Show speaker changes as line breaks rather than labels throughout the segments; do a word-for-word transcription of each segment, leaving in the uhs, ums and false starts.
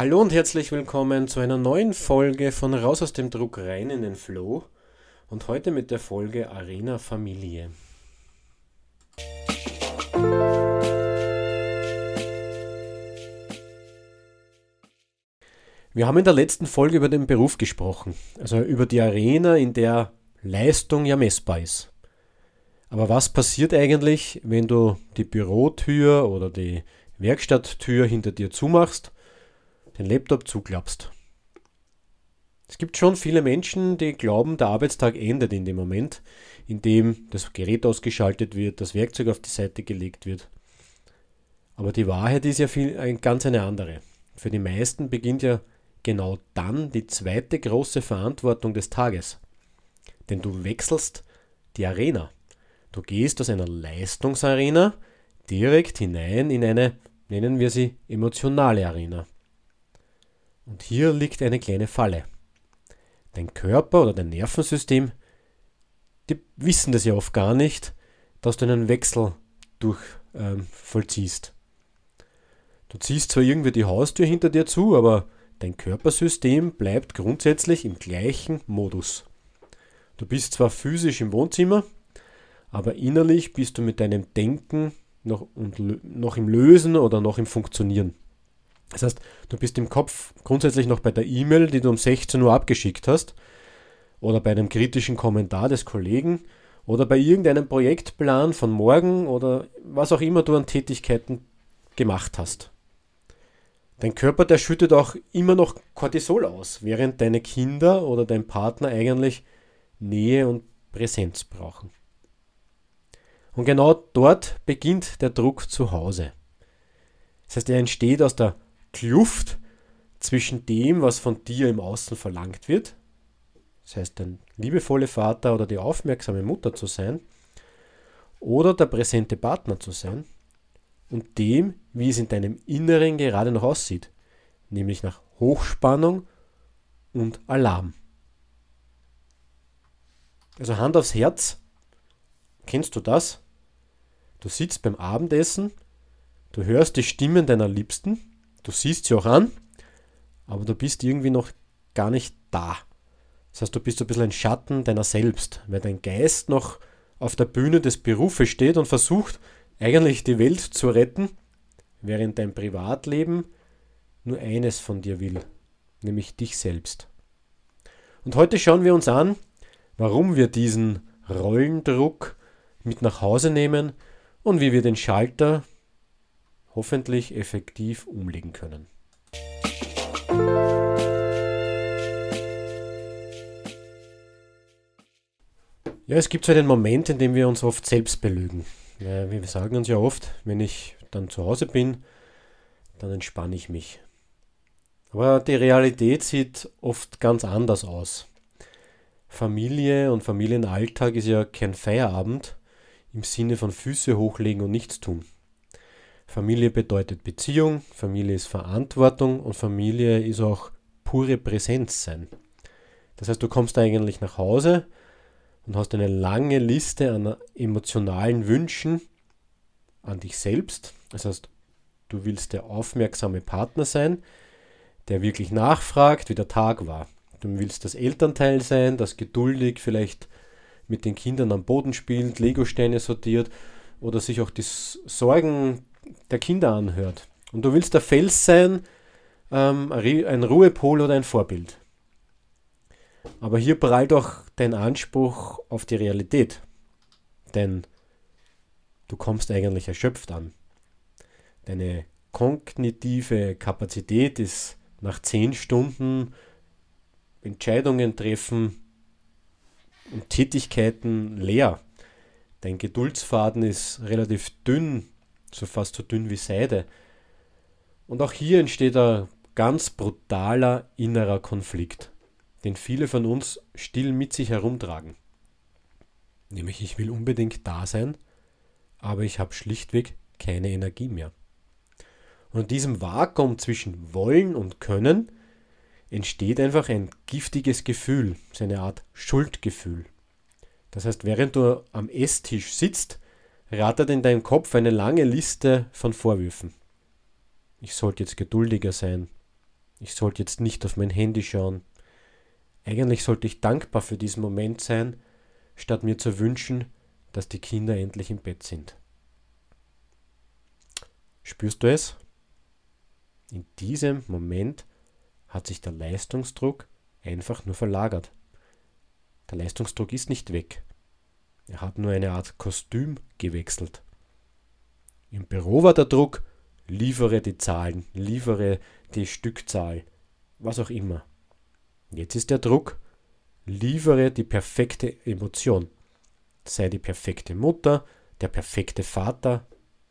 Hallo und herzlich willkommen zu einer neuen Folge von Raus aus dem Druck rein in den Flow und heute mit der Folge Arena Familie. Wir haben in der letzten Folge über den Beruf gesprochen, also über die Arena, in der Leistung ja messbar ist. Aber was passiert eigentlich, wenn du die Bürotür oder die Werkstatttür hinter dir zumachst, den Laptop zuklappst? Es gibt schon viele Menschen, die glauben, der Arbeitstag endet in dem Moment, in dem das Gerät ausgeschaltet wird, das Werkzeug auf die Seite gelegt wird. Aber die Wahrheit ist ja viel, ein, ganz eine andere. Für die meisten beginnt ja genau dann die zweite große Verantwortung des Tages. Denn du wechselst die Arena. Du gehst aus einer Leistungsarena direkt hinein in eine, nennen wir sie, emotionale Arena. Und hier liegt eine kleine Falle. Dein Körper oder dein Nervensystem, die wissen das ja oft gar nicht, dass du einen Wechsel durch ähm, vollziehst. Du ziehst zwar irgendwie die Haustür hinter dir zu, aber dein Körpersystem bleibt grundsätzlich im gleichen Modus. Du bist zwar physisch im Wohnzimmer, aber innerlich bist du mit deinem Denken noch, und, noch im Lösen oder noch im Funktionieren. Das heißt, du bist im Kopf grundsätzlich noch bei der E-Mail, die du um sechzehn Uhr abgeschickt hast, oder bei einem kritischen Kommentar des Kollegen, oder bei irgendeinem Projektplan von morgen oder was auch immer du an Tätigkeiten gemacht hast. Dein Körper, der schüttet auch immer noch Cortisol aus, während deine Kinder oder dein Partner eigentlich Nähe und Präsenz brauchen. Und genau dort beginnt der Druck zu Hause. Das heißt, er entsteht aus der Kluft zwischen dem, was von dir im Außen verlangt wird, das heißt, der liebevolle Vater oder die aufmerksame Mutter zu sein, oder der präsente Partner zu sein, und dem, wie es in deinem Inneren gerade noch aussieht, nämlich nach Hochspannung und Alarm. Also Hand aufs Herz, kennst du das? Du sitzt beim Abendessen, du hörst die Stimmen deiner Liebsten, du siehst sie auch an, aber du bist irgendwie noch gar nicht da. Das heißt, du bist so ein bisschen ein Schatten deiner selbst, weil dein Geist noch auf der Bühne des Berufes steht und versucht, eigentlich die Welt zu retten, während dein Privatleben nur eines von dir will, nämlich dich selbst. Und heute schauen wir uns an, warum wir diesen Rollendruck mit nach Hause nehmen und wie wir den Schalter hoffentlich effektiv umlegen können. Ja, es gibt so einen Moment, in dem wir uns oft selbst belügen. Ja, wir sagen uns ja oft, wenn ich dann zu Hause bin, dann entspanne ich mich. Aber die Realität sieht oft ganz anders aus. Familie und Familienalltag ist ja kein Feierabend im Sinne von Füße hochlegen und nichts tun. Familie bedeutet Beziehung, Familie ist Verantwortung und Familie ist auch pure Präsenz sein. Das heißt, du kommst eigentlich nach Hause und hast eine lange Liste an emotionalen Wünschen an dich selbst. Das heißt, du willst der aufmerksame Partner sein, der wirklich nachfragt, wie der Tag war. Du willst das Elternteil sein, das geduldig vielleicht mit den Kindern am Boden spielt, Legosteine sortiert oder sich auch die Sorgen der Kinder anhört. Und du willst der Fels sein, ähm, ein Ruhepol oder ein Vorbild. Aber hier prallt auch dein Anspruch auf die Realität. Denn du kommst eigentlich erschöpft an. Deine kognitive Kapazität ist nach zehn Stunden Entscheidungen treffen und Tätigkeiten leer. Dein Geduldsfaden ist relativ dünn, so fast so dünn wie Seide. Und auch hier entsteht ein ganz brutaler innerer Konflikt, den viele von uns still mit sich herumtragen. Nämlich, ich will unbedingt da sein, aber ich habe schlichtweg keine Energie mehr. Und in diesem Vakuum zwischen Wollen und Können entsteht einfach ein giftiges Gefühl, so eine Art Schuldgefühl. Das heißt, während du am Esstisch sitzt, rattert in deinem Kopf eine lange Liste von Vorwürfen. Ich sollte jetzt geduldiger sein. Ich sollte jetzt nicht auf mein Handy schauen. Eigentlich sollte ich dankbar für diesen Moment sein, statt mir zu wünschen, dass die Kinder endlich im Bett sind. Spürst du es? In diesem Moment hat sich der Leistungsdruck einfach nur verlagert. Der Leistungsdruck ist nicht weg. Er hat nur eine Art Kostüm gewechselt. Im Büro war der Druck, liefere die Zahlen, liefere die Stückzahl, was auch immer. Jetzt ist der Druck, liefere die perfekte Emotion. Sei die perfekte Mutter, der perfekte Vater.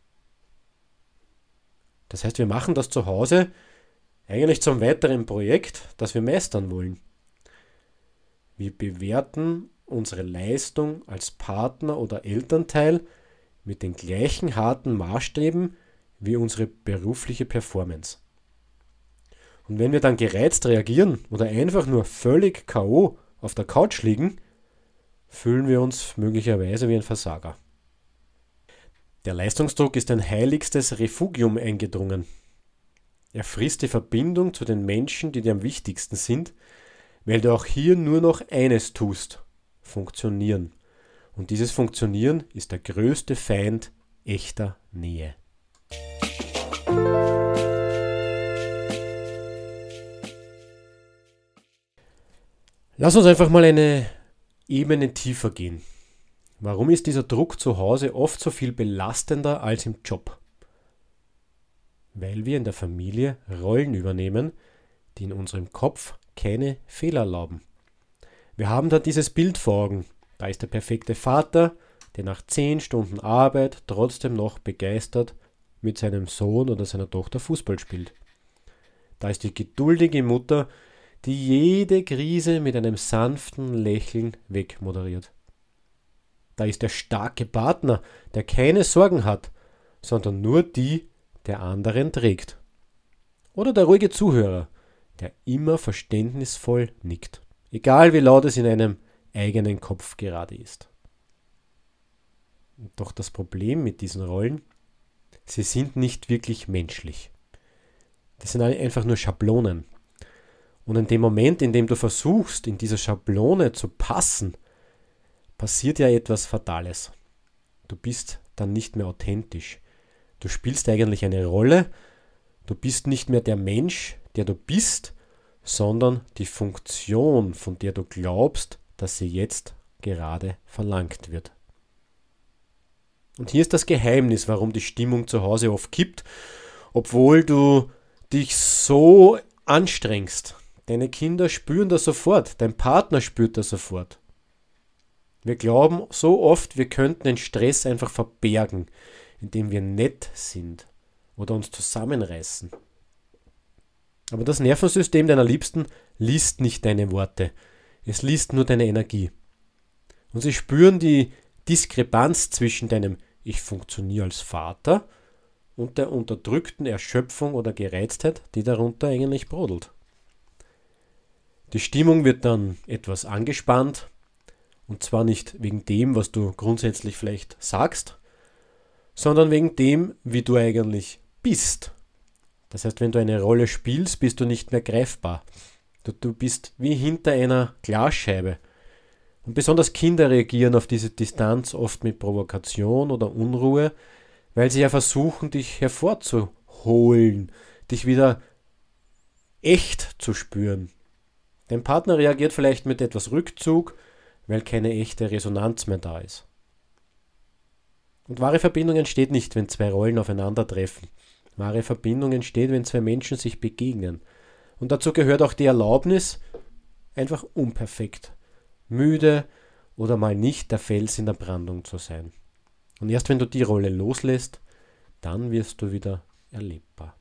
Das heißt, wir machen das zu Hause eigentlich zum weiteren Projekt, das wir meistern wollen. Wir bewerten unsere Leistung als Partner oder Elternteil mit den gleichen harten Maßstäben wie unsere berufliche Performance. Und wenn wir dann gereizt reagieren oder einfach nur völlig K O auf der Couch liegen, fühlen wir uns möglicherweise wie ein Versager. Der Leistungsdruck ist ein heiligstes Refugium eingedrungen. Er frisst die Verbindung zu den Menschen, die dir am wichtigsten sind, weil du auch hier nur noch eines tust: funktionieren. Und dieses Funktionieren ist der größte Feind echter Nähe. Lass uns einfach mal eine Ebene tiefer gehen. Warum ist dieser Druck zu Hause oft so viel belastender als im Job? Weil wir in der Familie Rollen übernehmen, die in unserem Kopf keine Fehler erlauben. Wir haben da dieses Bild vor Augen. Da ist der perfekte Vater, der nach zehn Stunden Arbeit trotzdem noch begeistert mit seinem Sohn oder seiner Tochter Fußball spielt. Da ist die geduldige Mutter, die jede Krise mit einem sanften Lächeln wegmoderiert. Da ist der starke Partner, der keine Sorgen hat, sondern nur die der anderen trägt. Oder der ruhige Zuhörer, der immer verständnisvoll nickt, egal wie laut es in einem eigenen Kopf gerade ist. Doch das Problem mit diesen Rollen: sie sind nicht wirklich menschlich. Das sind einfach nur Schablonen. Und in dem Moment, in dem du versuchst, in dieser Schablone zu passen, passiert ja etwas Fatales. Du bist dann nicht mehr authentisch. Du spielst eigentlich eine Rolle. Du bist nicht mehr der Mensch, der du bist, sondern die Funktion, von der du glaubst, dass sie jetzt gerade verlangt wird. Und hier ist das Geheimnis, warum die Stimmung zu Hause oft kippt, obwohl du dich so anstrengst. Deine Kinder spüren das sofort, dein Partner spürt das sofort. Wir glauben so oft, wir könnten den Stress einfach verbergen, indem wir nett sind oder uns zusammenreißen. Aber das Nervensystem deiner Liebsten liest nicht deine Worte, es liest nur deine Energie. Und sie spüren die Diskrepanz zwischen deinem Ich funktioniere als Vater und der unterdrückten Erschöpfung oder Gereiztheit, die darunter eigentlich brodelt. Die Stimmung wird dann etwas angespannt, und zwar nicht wegen dem, was du grundsätzlich vielleicht sagst, sondern wegen dem, wie du eigentlich bist. Das heißt, wenn du eine Rolle spielst, bist du nicht mehr greifbar. Du, du bist wie hinter einer Glasscheibe. Und besonders Kinder reagieren auf diese Distanz oft mit Provokation oder Unruhe, weil sie ja versuchen, dich hervorzuholen, dich wieder echt zu spüren. Dein Partner reagiert vielleicht mit etwas Rückzug, weil keine echte Resonanz mehr da ist. Und wahre Verbindung entsteht nicht, wenn zwei Rollen aufeinandertreffen. Wahre Verbindung entsteht, wenn zwei Menschen sich begegnen. Und dazu gehört auch die Erlaubnis, einfach unperfekt, müde oder mal nicht der Fels in der Brandung zu sein. Und erst wenn du die Rolle loslässt, dann wirst du wieder erlebbar.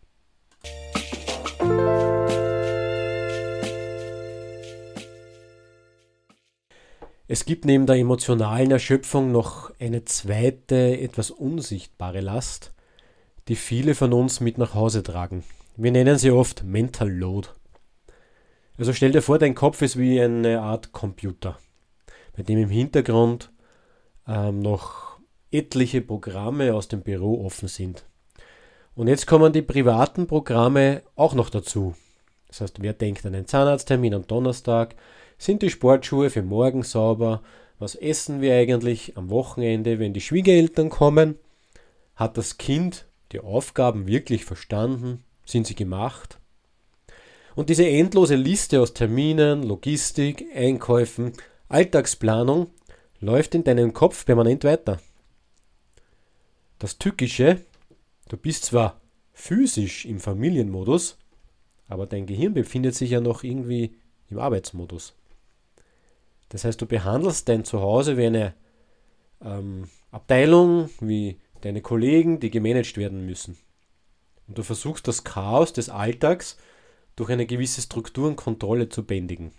Es gibt neben der emotionalen Erschöpfung noch eine zweite, etwas unsichtbare Last, die viele von uns mit nach Hause tragen. Wir nennen sie oft Mental Load. Also stell dir vor, dein Kopf ist wie eine Art Computer, bei dem im Hintergrund ähm, noch etliche Programme aus dem Büro offen sind. Und jetzt kommen die privaten Programme auch noch dazu. Das heißt, wer denkt an einen Zahnarzttermin am Donnerstag? Sind die Sportschuhe für morgen sauber? Was essen wir eigentlich am Wochenende, wenn die Schwiegereltern kommen? Hat das Kind die Aufgaben wirklich verstanden? Sind sie gemacht? Und diese endlose Liste aus Terminen, Logistik, Einkäufen, Alltagsplanung läuft in deinem Kopf permanent weiter. Das Tückische, du bist zwar physisch im Familienmodus, aber dein Gehirn befindet sich ja noch irgendwie im Arbeitsmodus. Das heißt, du behandelst dein Zuhause wie eine ähm, Abteilung, wie deine Kollegen, die gemanagt werden müssen. Und du versuchst das Chaos des Alltags durch eine gewisse Struktur und Kontrolle zu bändigen.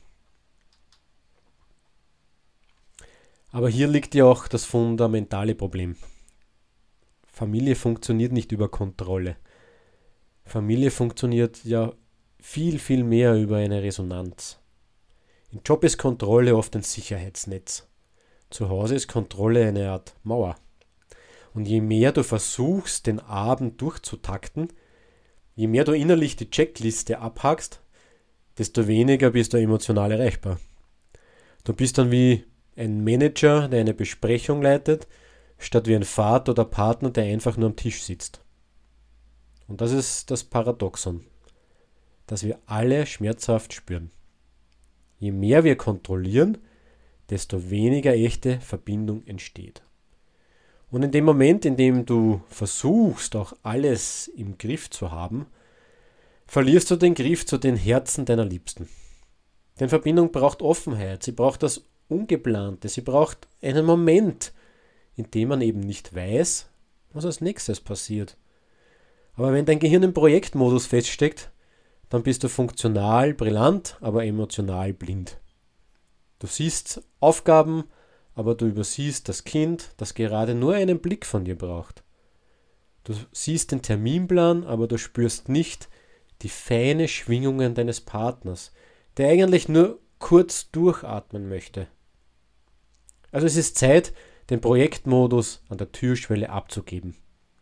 Aber hier liegt ja auch das fundamentale Problem. Familie funktioniert nicht über Kontrolle. Familie funktioniert ja viel, viel mehr über eine Resonanz. Im Job ist Kontrolle oft ein Sicherheitsnetz. Zu Hause ist Kontrolle eine Art Mauer. Und je mehr du versuchst, den Abend durchzutakten, je mehr du innerlich die Checkliste abhackst, desto weniger bist du emotional erreichbar. Du bist dann wie ein Manager, der eine Besprechung leitet, statt wie ein Vater oder Partner, der einfach nur am Tisch sitzt. Und das ist das Paradoxon, das wir alle schmerzhaft spüren. Je mehr wir kontrollieren, desto weniger echte Verbindung entsteht. Und in dem Moment, in dem du versuchst, auch alles im Griff zu haben, verlierst du den Griff zu den Herzen deiner Liebsten. Denn Verbindung braucht Offenheit, sie braucht das Ungeplante, sie braucht einen Moment, in dem man eben nicht weiß, was als nächstes passiert. Aber wenn dein Gehirn im Projektmodus feststeckt, dann bist du funktional brillant, aber emotional blind. Du siehst Aufgaben, aber du übersiehst das Kind, das gerade nur einen Blick von dir braucht. Du siehst den Terminplan, aber du spürst nicht die feinen Schwingungen deines Partners, der eigentlich nur kurz durchatmen möchte. Also es ist Zeit, den Projektmodus an der Türschwelle abzugeben.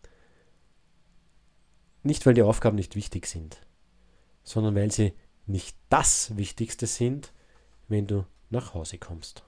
Nicht, weil die Aufgaben nicht wichtig sind, sondern weil sie nicht das Wichtigste sind, wenn du nach Hause kommst.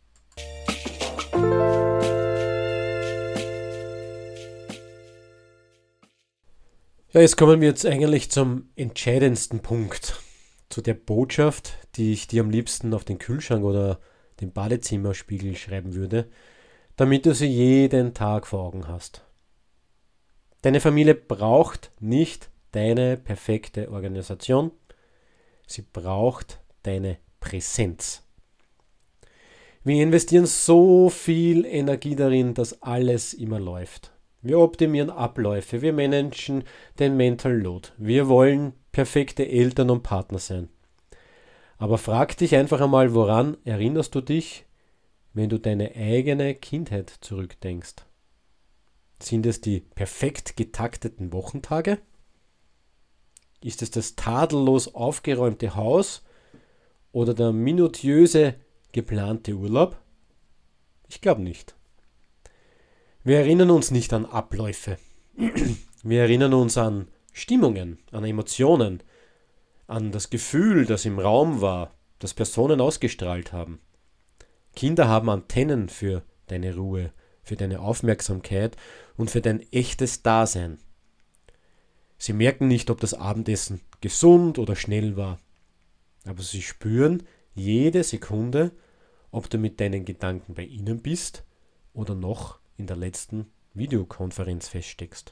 Ja, jetzt kommen wir jetzt eigentlich zum entscheidendsten Punkt, zu der Botschaft, die ich dir am liebsten auf den Kühlschrank oder den Badezimmerspiegel schreiben würde, damit du sie jeden Tag vor Augen hast. Deine Familie braucht nicht deine perfekte Organisation, sie braucht deine Präsenz. Wir investieren so viel Energie darin, dass alles immer läuft. Wir optimieren Abläufe, wir managen den Mental Load, wir wollen perfekte Eltern und Partner sein. Aber frag dich einfach einmal, woran erinnerst du dich, wenn du deine eigene Kindheit zurückdenkst? Sind es die perfekt getakteten Wochentage? Ist es das tadellos aufgeräumte Haus oder der minutiöse geplante Urlaub? Ich glaube nicht. Wir erinnern uns nicht an Abläufe. Wir erinnern uns an Stimmungen, an Emotionen, an das Gefühl, das im Raum war, das Personen ausgestrahlt haben. Kinder haben Antennen für deine Ruhe, für deine Aufmerksamkeit und für dein echtes Dasein. Sie merken nicht, ob das Abendessen gesund oder schnell war, aber sie spüren jede Sekunde, ob du mit deinen Gedanken bei ihnen bist oder noch in der letzten Videokonferenz feststeckst.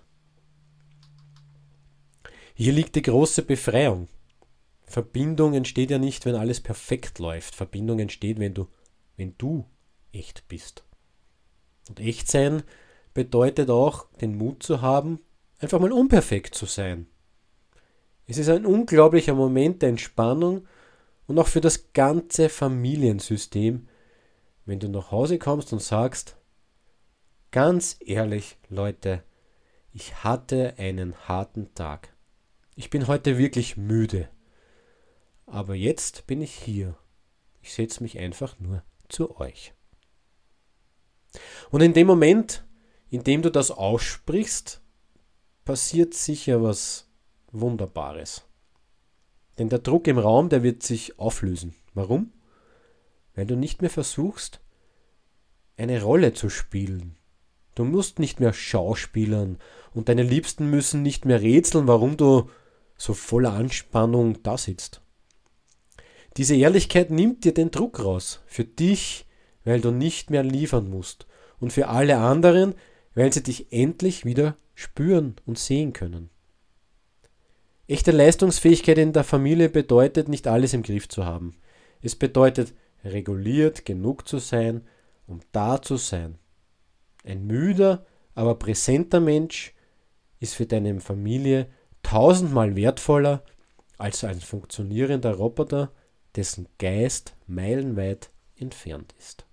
Hier liegt die große Befreiung. Verbindung entsteht ja nicht, wenn alles perfekt läuft. Verbindung entsteht, wenn du, wenn du echt bist. Und echt sein bedeutet auch, den Mut zu haben, einfach mal unperfekt zu sein. Es ist ein unglaublicher Moment der Entspannung und auch für das ganze Familiensystem, wenn du nach Hause kommst und sagst, ganz ehrlich, Leute, ich hatte einen harten Tag. Ich bin heute wirklich müde. Aber jetzt bin ich hier. Ich setze mich einfach nur zu euch. Und in dem Moment, in dem du das aussprichst, passiert sicher was Wunderbares. Denn der Druck im Raum, der wird sich auflösen. Warum? Weil du nicht mehr versuchst, eine Rolle zu spielen. Du musst nicht mehr schauspielern und deine Liebsten müssen nicht mehr rätseln, warum du so voller Anspannung da sitzt. Diese Ehrlichkeit nimmt dir den Druck raus. Für dich, weil du nicht mehr liefern musst. Und für alle anderen, weil sie dich endlich wieder spüren und sehen können. Echte Leistungsfähigkeit in der Familie bedeutet, nicht alles im Griff zu haben. Es bedeutet, reguliert genug zu sein, um da zu sein. Ein müder, aber präsenter Mensch ist für deine Familie tausendmal wertvoller als ein funktionierender Roboter, dessen Geist meilenweit entfernt ist.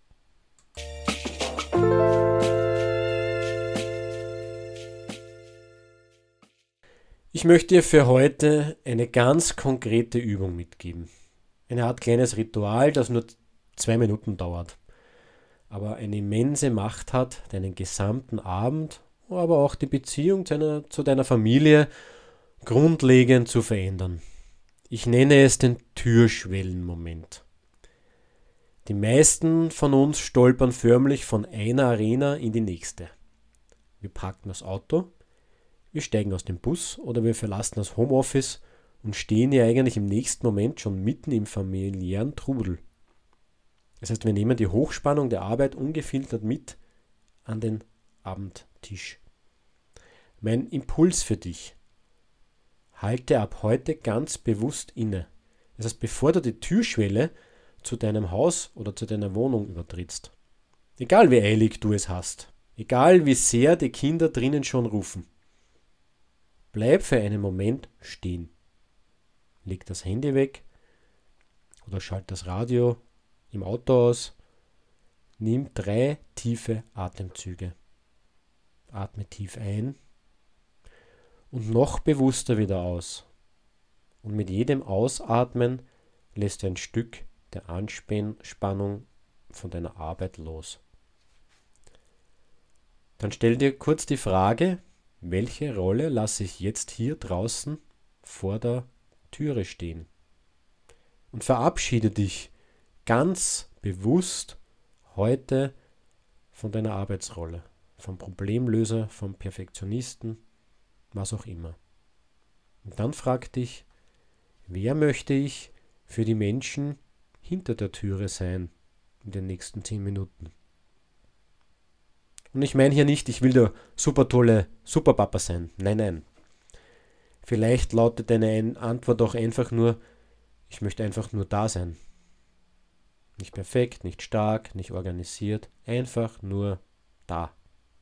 Ich möchte dir für heute eine ganz konkrete Übung mitgeben. Eine Art kleines Ritual, das nur zwei Minuten dauert, aber eine immense Macht hat, deinen gesamten Abend, aber auch die Beziehung zu deiner, zu deiner Familie grundlegend zu verändern. Ich nenne es den Türschwellenmoment. Die meisten von uns stolpern förmlich von einer Arena in die nächste. Wir parken das Auto, wir steigen aus dem Bus oder wir verlassen das Homeoffice und stehen ja eigentlich im nächsten Moment schon mitten im familiären Trubel. Das heißt, wir nehmen die Hochspannung der Arbeit ungefiltert mit an den Abendtisch. Mein Impuls für dich: Halte ab heute ganz bewusst inne. Das heißt, bevor du die Türschwelle zu deinem Haus oder zu deiner Wohnung übertrittst. Egal wie eilig du es hast, egal wie sehr die Kinder drinnen schon rufen. Bleib für einen Moment stehen. Leg das Handy weg oder schalt das Radio im Auto aus. Nimm drei tiefe Atemzüge. Atme tief ein und noch bewusster wieder aus. Und mit jedem Ausatmen lässt du ein Stück der Anspannung von deiner Arbeit los. Dann stell dir kurz die Frage, welche Rolle lasse ich jetzt hier draußen vor der Türe stehen? Und verabschiede dich ganz bewusst heute von deiner Arbeitsrolle, vom Problemlöser, vom Perfektionisten, was auch immer. Und dann frag dich, wer möchte ich für die Menschen hinter der Türe sein in den nächsten zehn Minuten? Und ich meine hier nicht, ich will der super tolle Superpapa sein. Nein, nein. Vielleicht lautet deine Antwort auch einfach nur, ich möchte einfach nur da sein. Nicht perfekt, nicht stark, nicht organisiert, einfach nur da.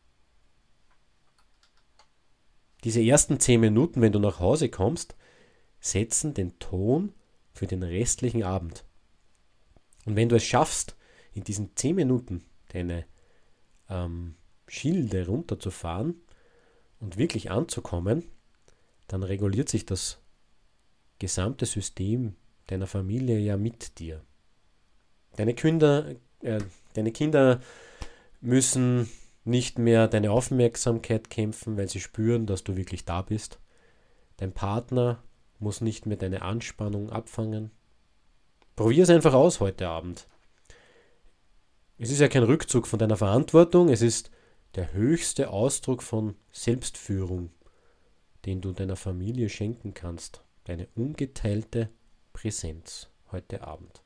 Diese ersten zehn Minuten, wenn du nach Hause kommst, setzen den Ton für den restlichen Abend. Und wenn du es schaffst, in diesen zehn Minuten deine ähm, Schilde runterzufahren und wirklich anzukommen, dann reguliert sich das gesamte System deiner Familie ja mit dir. Deine Kinder, äh, deine Kinder müssen nicht mehr deine Aufmerksamkeit kämpfen, weil sie spüren, dass du wirklich da bist. Dein Partner muss nicht mehr deine Anspannung abfangen. Probier es einfach aus heute Abend. Es ist ja kein Rückzug von deiner Verantwortung, es ist der höchste Ausdruck von Selbstführung, den du deiner Familie schenken kannst. Deine ungeteilte Präsenz heute Abend.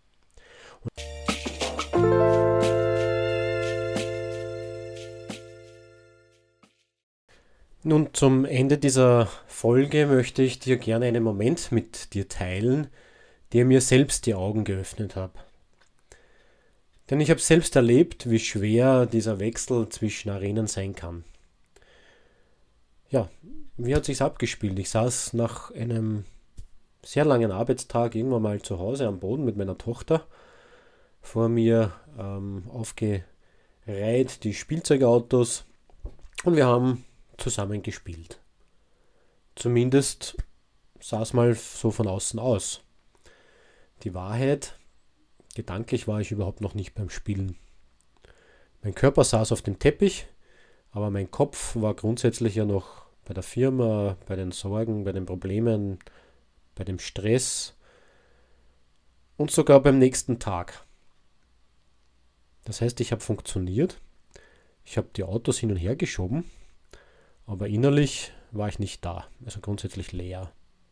Nun, zum Ende dieser Folge möchte ich dir gerne einen Moment mit dir teilen, der mir selbst die Augen geöffnet hat. Denn ich habe selbst erlebt, wie schwer dieser Wechsel zwischen Arenen sein kann. Ja, wie hat sich's abgespielt? Ich saß nach einem sehr langen Arbeitstag irgendwann mal zu Hause am Boden mit meiner Tochter. Vor mir ähm, aufgereiht die Spielzeugautos und wir haben zusammen gespielt. Zumindest sah es mal so von außen aus. Die Wahrheit: Gedanklich war ich überhaupt noch nicht beim Spielen. Mein Körper saß auf dem Teppich, aber mein Kopf war grundsätzlich ja noch bei der Firma, bei den Sorgen, bei den Problemen, bei dem Stress und sogar beim nächsten Tag. Das heißt, ich habe funktioniert, ich habe die Autos hin und her geschoben, aber innerlich war ich nicht da, also grundsätzlich leer.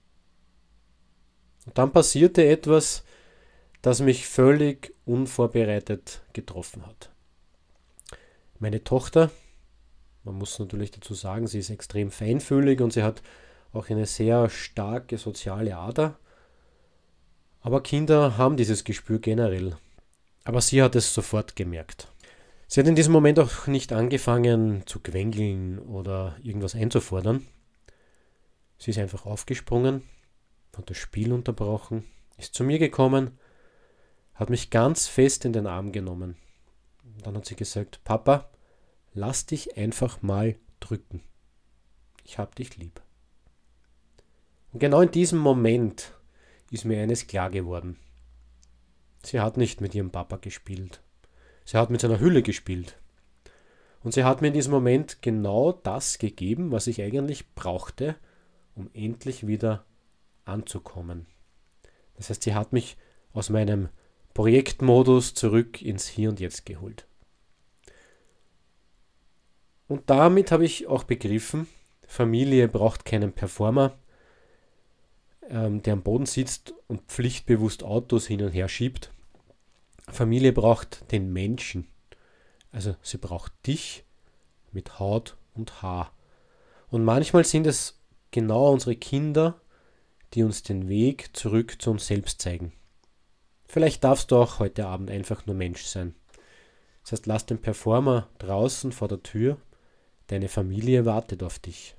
Und dann passierte etwas, das mich völlig unvorbereitet getroffen hat. Meine Tochter, man muss natürlich dazu sagen, sie ist extrem feinfühlig und sie hat auch eine sehr starke soziale Ader. Aber Kinder haben dieses Gespür generell. Aber sie hat es sofort gemerkt. Sie hat in diesem Moment auch nicht angefangen zu quengeln oder irgendwas einzufordern. Sie ist einfach aufgesprungen, hat das Spiel unterbrochen, ist zu mir gekommen, hat mich ganz fest in den Arm genommen. Dann hat sie gesagt, Papa, lass dich einfach mal drücken. Ich hab dich lieb. Und genau in diesem Moment ist mir eines klar geworden. Sie hat nicht mit ihrem Papa gespielt. Sie hat mit seiner Hülle gespielt. Und sie hat mir in diesem Moment genau das gegeben, was ich eigentlich brauchte, um endlich wieder anzukommen. Das heißt, sie hat mich aus meinem Projektmodus zurück ins Hier und Jetzt geholt. Und damit habe ich auch begriffen, Familie braucht keinen Performer, ähm, der am Boden sitzt und pflichtbewusst Autos hin und her schiebt. Familie braucht den Menschen. Also sie braucht dich mit Haut und Haar. Und manchmal sind es genau unsere Kinder, die uns den Weg zurück zu uns selbst zeigen. Vielleicht darfst du auch heute Abend einfach nur Mensch sein. Das heißt, lass den Performer draußen vor der Tür. Deine Familie wartet auf dich.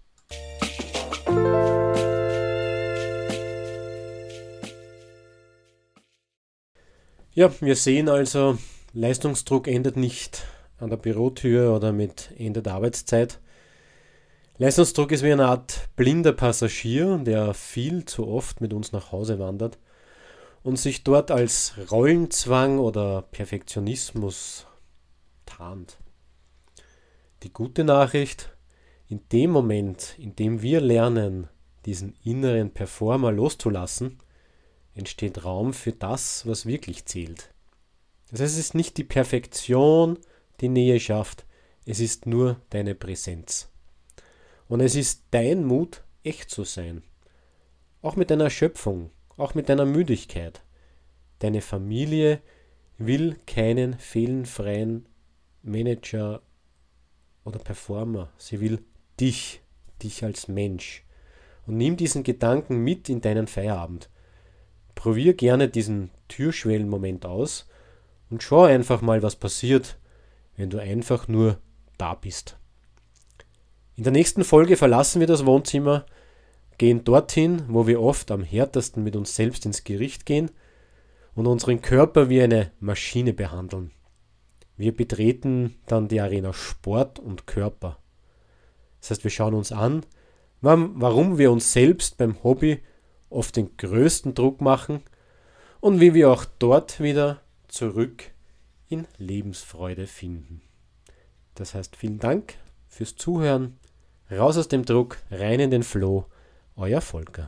Ja, wir sehen also, Leistungsdruck endet nicht an der Bürotür oder mit Ende der Arbeitszeit. Leistungsdruck ist wie eine Art blinder Passagier, der viel zu oft mit uns nach Hause wandert und sich dort als Rollenzwang oder Perfektionismus tarnt. Die gute Nachricht, in dem Moment, in dem wir lernen, diesen inneren Performer loszulassen, entsteht Raum für das, was wirklich zählt. Das heißt, es ist nicht die Perfektion, die Nähe schafft, es ist nur deine Präsenz. Und es ist dein Mut, echt zu sein. Auch mit deiner Erschöpfung, auch mit deiner Müdigkeit. Deine Familie will keinen fehlenfreien Manager oder Performer. Sie will dich, dich als Mensch. Und nimm diesen Gedanken mit in deinen Feierabend. Probier gerne diesen Türschwellenmoment aus und schau einfach mal, was passiert, wenn du einfach nur da bist. In der nächsten Folge verlassen wir das Wohnzimmer, gehen dorthin, wo wir oft am härtesten mit uns selbst ins Gericht gehen und unseren Körper wie eine Maschine behandeln. Wir betreten dann die Arena Sport und Körper. Das heißt, wir schauen uns an, warum wir uns selbst beim Hobby oft den größten Druck machen und wie wir auch dort wieder zurück in Lebensfreude finden. Das heißt, vielen Dank fürs Zuhören. Raus aus dem Druck, rein in den Flow. Euer Volker.